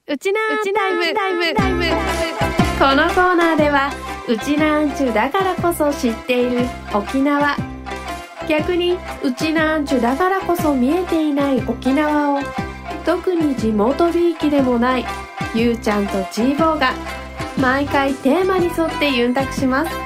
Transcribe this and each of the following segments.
うちなんタイム。このコーナーではうちなんちゅだからこそ知っている沖縄、逆にうちなんちゅだからこそ見えていない沖縄を、特に地元びいきでもないゆうちゃんとちーぼーが毎回テーマに沿ってユンタクします。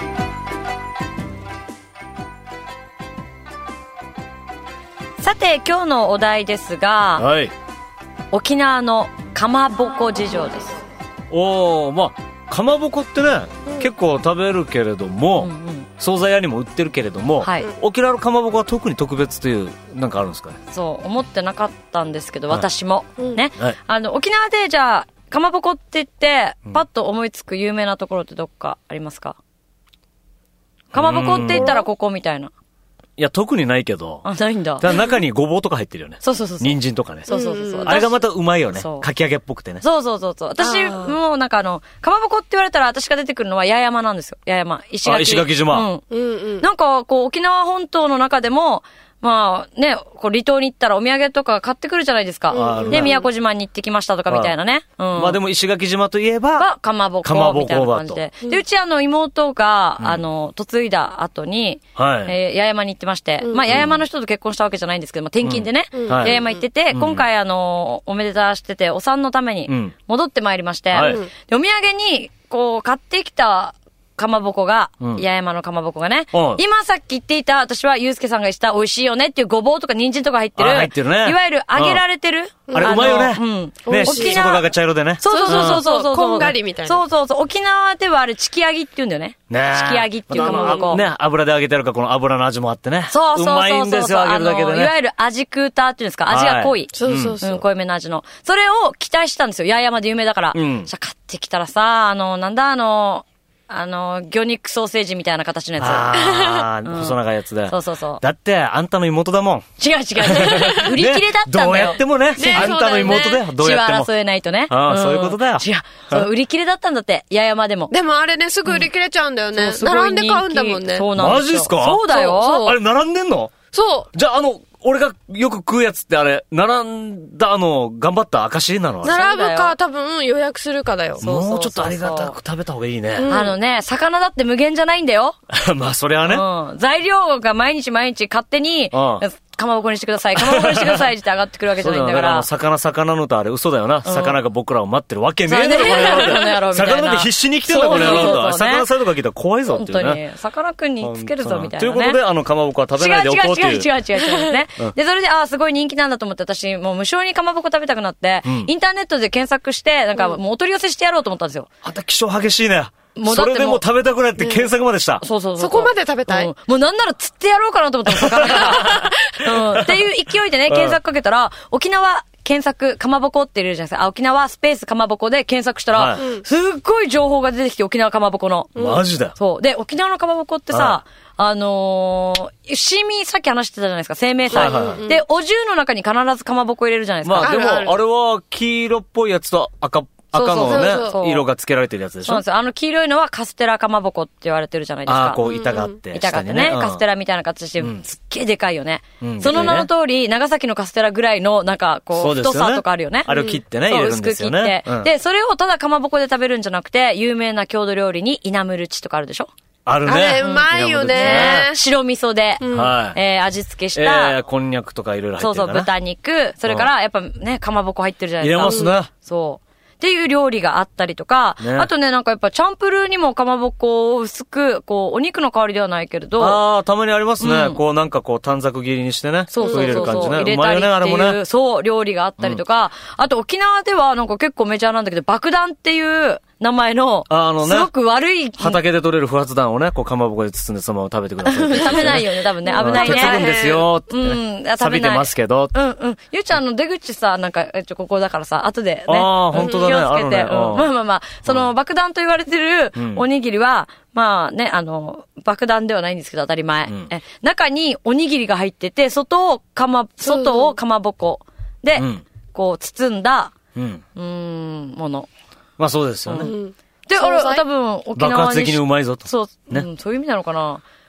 さて今日のお題ですが、 はい、 沖縄のかまぼこ事情です。 まあかまぼこってね、結構食べるけれども、惣菜屋にも売ってるけれども、はい、沖縄のかまぼこは特に特別というなんかあるんですかね。 そう思ってなかったんですけど、私も、ね、はい、沖縄でじゃあかまぼこって言ってパッと思いつく有名なところってどっかありますか？かまぼこって言ったらここみたいな。 いや特にないけど。 ないんだ。 中にごぼうとか入ってるよね。そう人参とかね。そう。あれがまたうまいよね。かき揚げっぽくてね。そう。 私もなんかかまぼこって言われたら私が出てくるのは八重山なんですよ。八重山。石垣島。なんかこう沖縄本島の中でも、まあね、こう離島に行ったらお土産とか買ってくるじゃないですか。で、宮古島に行ってきましたとかみたいなね。 まあでも石垣島といえば、 かまぼこみたいな感じで。で、うち妹が、嫁いだ後に、八重山に行ってまして、まあ八重山の人と結婚したわけじゃないんですけど、まあ転勤でね、八重山行ってて、今回おめでたしてて、お産のために戻ってまいりまして、で、お土産に、こう、買ってきた、かまぼこが、八重山のかまぼこがね、今さっき言っていた、私はゆうすけさんが言った美味しいよねっていうごぼうとか人参とか入ってる、ね、いわゆる揚げられてる、 あれうまいよね。ね、外側が茶色でね。 そう。 こんがりみたいな。 そう。沖縄ではあれ、チキ揚ぎって言うんだよね。チキ揚ぎっていうかまぼこ。 ね、油で揚げてるからこの油の味もあってね。 そう。 うまいんですよ、揚げるだけでね。 いわゆる味クーターっていうんですか、味が濃い。 そう。 濃いめの味の。それを期待したんですよ、八重山で有名だから。じゃあ買ってきたらさ、なんだ魚肉ソーセージみたいな形のやつ。細長いやつで。 そう。 だって、あんたの妹だもん。 違う。売り切れだったんだよ。 どうやってもね、あんたの妹だよ。どうやっても。 血は争えないとね。 そういうことだよ。 違う。売り切れだったんだって、八重山でも。 でもあれね、すぐ売り切れちゃうんだよね。並んで買うんだもんね。 そうなんですよ。 マジっすか？ そうだよ。 あれ、並んでんの？ そう。 じゃあ、俺がよく食うやつってあれ、並んだ頑張った証なの？ 並ぶか多分予約するかだよ。 もうちょっとありがたく食べた方がいいね。 魚だって無限じゃないんだよ。 まあ、それはね。 材料が毎日勝手に、かまぼこにしてくださいって上がってくるわけじゃないんだから。 魚のとあれ嘘だよな。魚が僕らを待ってるわけねえだろ、この野郎。魚なんて必死に生きてんだ、この野郎。魚さえとか聞いたら怖いぞっていうね。 本当に。魚くんにつけるぞ、みたいな。 ということで、かまぼこは食べないでおこうっていう。 違うね。で、それで、すごい人気なんだと思って、私、もう無償にかまぼこ食べたくなって、インターネットで検索して、なんかもうお取り寄せしてやろうと思ったんですよ。 あんた気性激しいね。それでも食べたくないって検索までした。 そう。 そこまで食べたい？ もうなんなら釣ってやろうかなと思ったの、魚から。っていう勢いでね、検索かけたら、沖縄検索かまぼこって入れるじゃないですか。沖縄スペースかまぼこで検索したら、すっごい情報が出てきて、沖縄かまぼこの。 マジだ。 そう。で、沖縄のかまぼこってさ、伏見さっき話してたじゃないですか、生命祭。で、お重の中に必ずかまぼこ入れるじゃないですか。 まあでも、あれは黄色っぽいやつと赤のね、色がつけられてるやつでしょ。 そうなんですよ。黄色いのはカステラかまぼこって言われてるじゃないですか。 こう板があって。 板があってね。カステラみたいな形して、すっげえでかいよね。その名の通り、長崎のカステラぐらいの、なんか、こう、太さとかあるよね。 あれを切ってね、入れるんですよね。 薄く切って。で、それをただかまぼこで食べるんじゃなくて、有名な郷土料理にイナムルチとかあるでしょ。 あるね。 あれうまいよね。 白味噌で、味付けした。 こんにゃくとかいろいろ入ってる。 そう、豚肉。それから、やっぱね、かまぼこ入ってるじゃないですか。 入れますね。 そう。っていう料理があったりとか、あとね、なんかやっぱチャンプルーにもかまぼこを薄く、こう、お肉の代わりではないけれど。 たまにありますね。こうなんかこう短冊切りにしてね。そう入れる感じね。 入れたりっていう、そう、料理があったりとか、あと沖縄ではなんか結構メジャーなんだけど、爆弾っていう名前の、すごく悪い。 畑で取れる不発弾をね、こうかまぼこで包んでそのまま食べてください。 食べないよね、多分ね。危ないね。 鉄分ですよって錆びてますけど。 ゆうちゃんの出口さ、なんか、ここだからさ、後でね。 本当だね。 気をつけて。まあ、その爆弾と言われてるおにぎりは、まあね、爆弾ではないんですけど当たり前。中におにぎりが入ってて、外をかまぼこで、こう包んだ、もの。 まあそうですよね。 で、多分沖縄に。 爆発的にうまいぞと。 そう、そういう意味なのかな。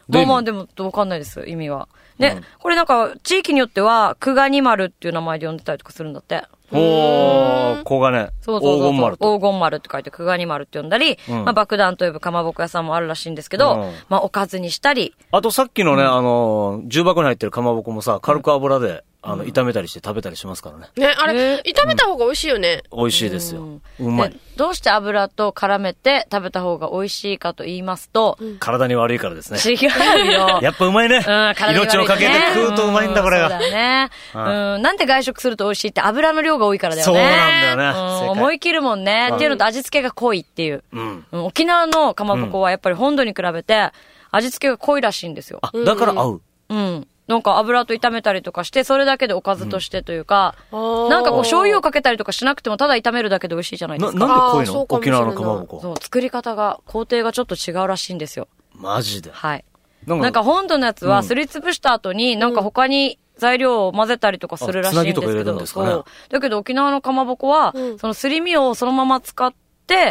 まあでも、わかんないです、意味は。で、これなんか、地域によっては、久我に丸っていう名前で呼んでたりとかするんだって。 小金。 そう黄金丸。黄金丸って書いて、久我に丸って呼んだり、まあ爆弾と呼ぶかまぼこ屋さんもあるらしいんですけど、まあおかずにしたり。 あとさっきのね、重箱に入ってるかまぼこもさ、軽く油で、炒めたりして食べたりしますからね。 ね、あれ、炒めた方が美味しいよね。 美味しいですよ。うまい。 どうして油と絡めて食べた方が美味しいかと言いますと、 体に悪いからですね。 違うよ。 やっぱうまいね。命をかけて食うとうまいんだ、これが。 そうだね。なんで外食すると美味しいって油の量が多いからだよね。 そうなんだよね。 思い切るもんね。っていうのと味付けが濃いっていう。沖縄のかまぼこはやっぱり本土に比べて味付けが濃いらしいんですよ。 だから合う。 なんか油と炒めたりとかして、それだけでおかずとしてというか、なんかこう醤油をかけたりとかしなくてもただ炒めるだけで美味しいじゃないですか。 なんで濃いの？沖縄のかまぼこ。 そう、作り方が、工程がちょっと違うらしいんですよ。 マジで？ はい。なんか本土のやつはすりつぶした後になんか他に材料を混ぜたりとかするらしいんですけど。つなぎとか入れるんですかね。そう。だけど沖縄のかまぼこは、そのすり身をそのまま使って、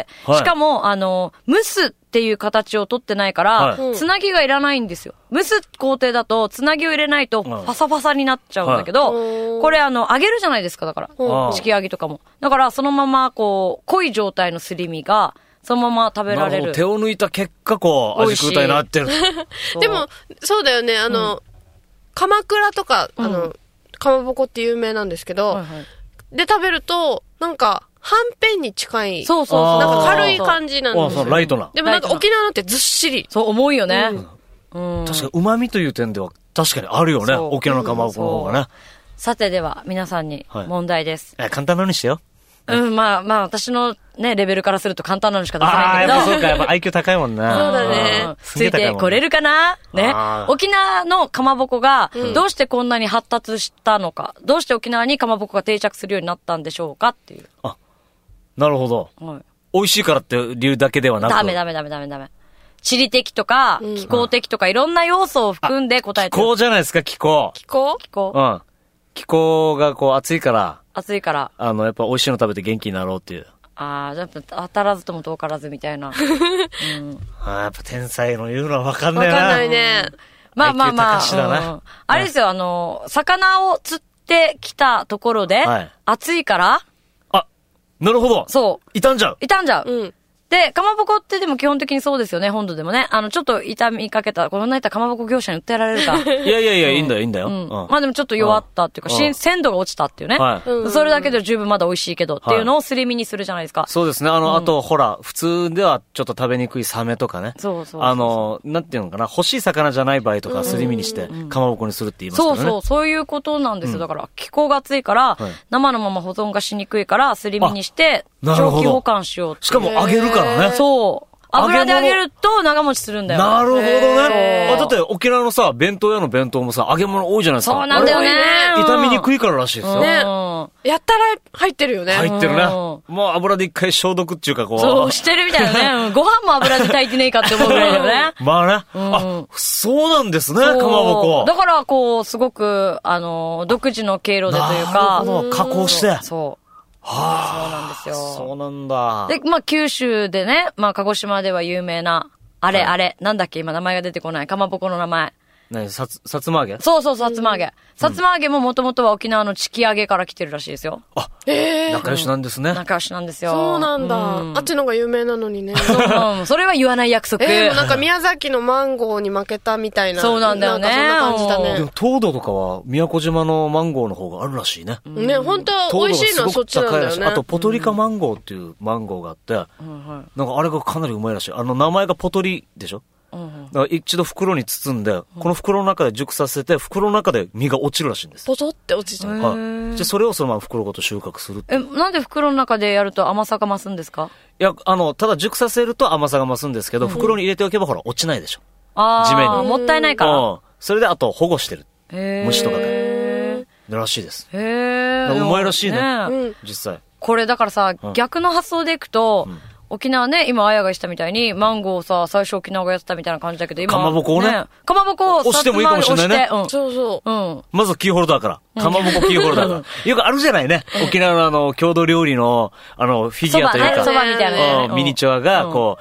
しかも、蒸すっていう形を取ってないから、つなぎがいらないんですよ。蒸す工程だと、つなぎを入れないと、パサパサになっちゃうんだけど、これ揚げるじゃないですか、だから。チキ揚げとかも。だから、そのまま、こう、濃い状態のすり身が、そのまま食べられる。 手を抜いた結果、こう、味食うたになってる。 でも、そうだよね、鎌倉とか、かまぼこって有名なんですけど、で食べると、なんか、はんぺんに近い。 そうそうそう。 なんか軽い感じなんですよ。 ライトな。 でもなんか沖縄のってずっしり。 そう、重いよね。 確かに旨味という点では確かにあるよね。沖縄のかまぼこの方がね。 さてでは、皆さんに問題です。 簡単なのにしてよ。 まあ、私のね、レベルからすると簡単なのしか出せないんだけど。 やっぱそうか、やっぱ IQ 高いもんね。 そうだね。 ついてこれるかなね。沖縄のかまぼこが、どうしてこんなに発達したのか、どうして沖縄にかまぼこが定着するようになったんでしょうかっていう。 なるほど。美味しいからって理由だけではなく。 ダメ。地理的とか、気候的とか、いろんな要素を含んで答えてる。 気候じゃないですか、気候。 気候気候がこう暑いから。やっぱ美味しいの食べて元気になろうっていう。 じゃあ、当たらずとも遠からずみたいな。 やっぱ天才の言うのは分かんないな。 分かんないね。 まあ。あれですよ、魚を釣ってきたところで、暑いから、 なるほど。 そう。 傷んじゃう。で、かまぼこってでも基本的にそうですよね、本土でもね。ちょっと傷みかけた、こんなやったらかまぼこ業者に売ってやられるか。 いや、いいんだよ。 まあでもちょっと弱ったっていうか、鮮度が落ちたっていうね。それだけで十分まだ美味しいけどっていうのをすり身にするじゃないですか。 そうですね。あと、ほら、普通ではちょっと食べにくいサメとかね。 そう。 なんていうのかな、欲しい魚じゃない場合とかすり身にして、かまぼこにするって言いますからね。 そういうことなんですよ。だから、気候が暑いから、生のまま保存がしにくいから、すり身にして、長期保管しようって。 しかも揚げるからね。 そう。油で揚げると長持ちするんだよ。 なるほどね。だって沖縄のさ、弁当屋の弁当もさ、揚げ物多いじゃないですか。 そうなんだよね。 傷みにくいかららしいですよ。 ね。やったら入ってるよね。 入ってるね。もう油で一回消毒っていうかこう。 そう、してるみたいなね。ご飯も油で炊いてねえかって思うぐらいだよね。 まあね。そうなんですね、かまぼこ。 だから、こう、すごく、独自の経路でというか。 なるほど、加工して。 そう。そうなんですよ。 そうなんだ。 で、九州でね、鹿児島では有名な、なんだっけ、今名前が出てこない、かまぼこの名前。 さつま揚げ？ そう、さつま揚げ。さつま揚げももともとは沖縄のチキ揚げから来てるらしいですよ。 仲良しなんですね。 仲良しなんですよ。 そうなんだ。あっちのが有名なのにね。 それは言わない約束。 なんか宮崎のマンゴーに負けたみたいな。 そうなんだよね。そんな感じだね。 でも、糖度とかは宮古島のマンゴーの方があるらしいね。 ね、本当は美味しいのはそっちなんだよね。 あと、ポトリカマンゴーっていうマンゴーがあって、なんかあれがかなりうまいらしい。名前がポトリでしょ？だから一度袋に包んで、この袋の中で熟させて、袋の中で実が落ちるらしいんです。 ポトって落ちちゃう。 それをそのまま袋ごと収穫する。 なんで袋の中でやると甘さが増すんですか？ いや、ただ熟させると甘さが増すんですけど、袋に入れておけばほら、落ちないでしょ。地面に。 もったいないから。 それであと保護してる。虫とかで。らしいです。うまいらしいね。実際。 これだからさ、逆の発想でいくと、沖縄ね、今、あやがしたみたいに、マンゴーをさ、最初沖縄がやってたみたいな感じだけど、今。 かまぼこをね。 かまぼこを押してもいいかもしれないね。 そう。 まずキーホルダーから。かまぼこキーホルダーから。よくあるじゃないね。沖縄の郷土料理の、フィギュアというか。 そばみたいな。 ミニチュアが、こう、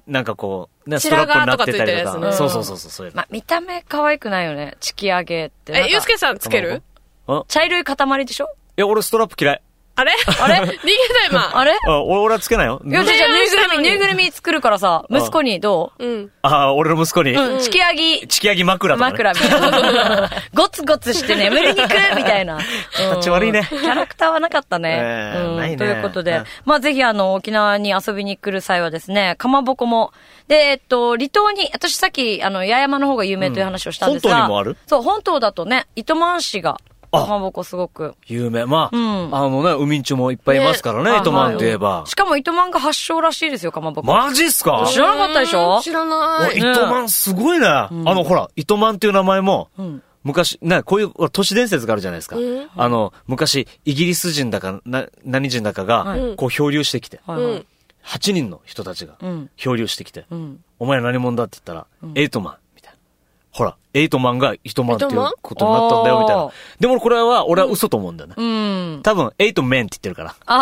なんかこう、ね、ストラップになってたりとか。そうそうそうそう。 まあ、見た目可愛くないよね。チキ揚げって。 ゆうすけさんつける？ 茶色い塊でしょ？ いや、俺ストラップ嫌い。 あれ逃げた今。 あれ俺はつけないよ。 いや、じゃあぬいぐるみ作るからさ、息子にどう？ 俺の息子に。 チキヤギ枕とか。 枕みたいな。ゴツゴツして眠りにくみたいな。 タッチ悪いね。 キャラクターはなかったね。 ないね。 ということで、まあぜひ沖縄に遊びに来る際はですね、かまぼこも、で、離島に、私さっき、八重山の方が有名という話をしたんですが。 本島にもある？ そう、本島だとね、糸満市が、かまぼこすごく。 有名。まあ、海んちゅもいっぱいいますからね、糸満といえば。 しかも糸満が発祥らしいですよ、かまぼこ。 マジっすか？ 知らなかったでしょ？ 知らない。 糸満すごいね。ほら、糸満っていう名前も、昔、こういう都市伝説があるじゃないですか。昔、イギリス人だか、何人だかが、こう漂流してきて、8人の人たちが漂流してきて、お前何者だって言ったら、エイトマン。ほら、エイトマンが糸満っていうことになったんだよ、みたいな。でもこれは、俺は嘘と思うんだよね。多分、エイトメンって言ってるから。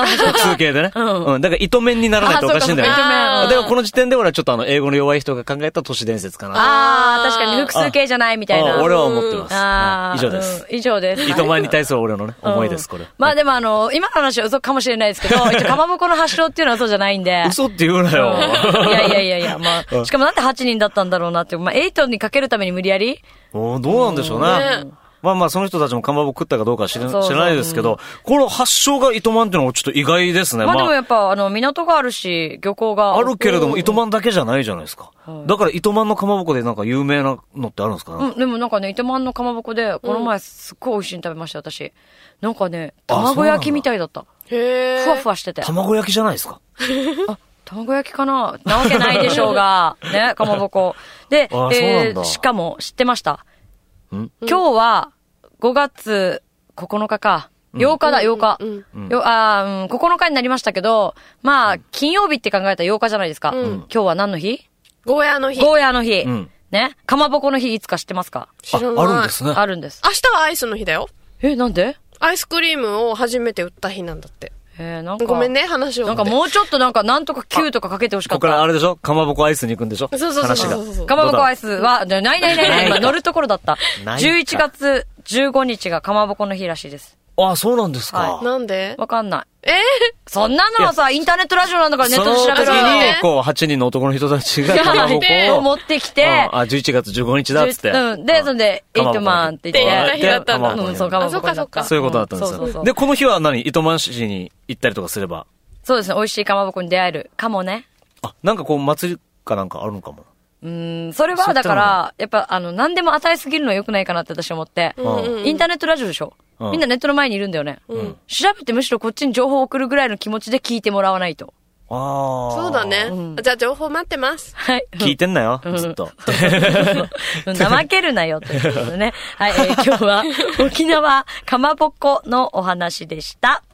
複数形でね。だから糸面にならないとおかしいんだよね。だからこの時点で俺はちょっと英語の弱い人が考えた都市伝説かな。 確かに複数形じゃないみたいな。 俺は思ってます。以上です。 以上です。 糸満に対する俺のね、思いです、これ。 まあでも今の話は嘘かもしれないですけど、一応かまぼこの発祥っていうのは嘘じゃないんで。 嘘って言うなよ。 いや、まあ、しかもなんで8人だったんだろうなって、まあ、8にかけるために無理やりどうなんでしょうね。まあその人たちもかまぼこ食ったかどうかは知らないですけど、この発祥が糸満っていうのはちょっと意外ですね。 まあでもやっぱ港があるし、漁港が。 あるけれども、糸満だけじゃないじゃないですか。だから糸満のかまぼこでなんか有名なのってあるんですかね？ でもなんかね、糸満のかまぼこで、この前すっごい美味しいの食べました、私。なんかね、卵焼きみたいだった。 へー。 ふわふわしてて。 卵焼きじゃないですか？ 卵焼きかなわけないでしょうが、ね、かまぼこ。で、しかも知ってました？今日は5月9日か。8日だ、8日。9日になりましたけど、まあ、金曜日って考えたら8日じゃないですか。今日は何の日？ ゴーヤーの日。 ゴーヤーの日。ね。かまぼこの日いつか知ってますか？ あるんですね。 あるんです。 明日はアイスの日だよ。 なんで？ アイスクリームを初めて売った日なんだって。 なんかごめんね、話を。 なんかもうちょっとなんとか9とかかけてほしかった。 ここからあれでしょ？かまぼこアイスに行くんでしょ？ そう。 かまぼこアイスは、ない。今乗るところだった。11月15日がかまぼこの日らしいです。 そうなんですか。 なんで？ わかんない。そんなのはさ、インターネットラジオなんだからネットで調べろよ。 その時に、こう、8人の男の人たちがかまぼこを持ってきて、 11月15日だっつって。 で、そんで、エイトマンって言って。 だったんだ。 そう、かまぼこだった。 そういうことだったんですよ。で、この日は糸満市に行ったりとかすれば？ そうですね、美味しいかまぼこに出会えるかもね。 なんかこう、祭りかなんかあるのかも。 それはだから、やっぱ何でも与えすぎるのは良くないかなって私は思って。インターネットラジオでしょ？みんなネットの前にいるんだよね。調べてむしろこっちに情報を送るぐらいの気持ちで聞いてもらわないと。 そうだね。じゃあ情報待ってます。 はい。 聞いてんなよ、ずっと。 怠けるなよ、ということでね。はい、今日は沖縄かまぼこのお話でした。